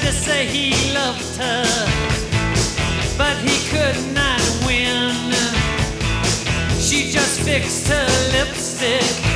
to say he loved her, but he could not win. She just fixed her lipstick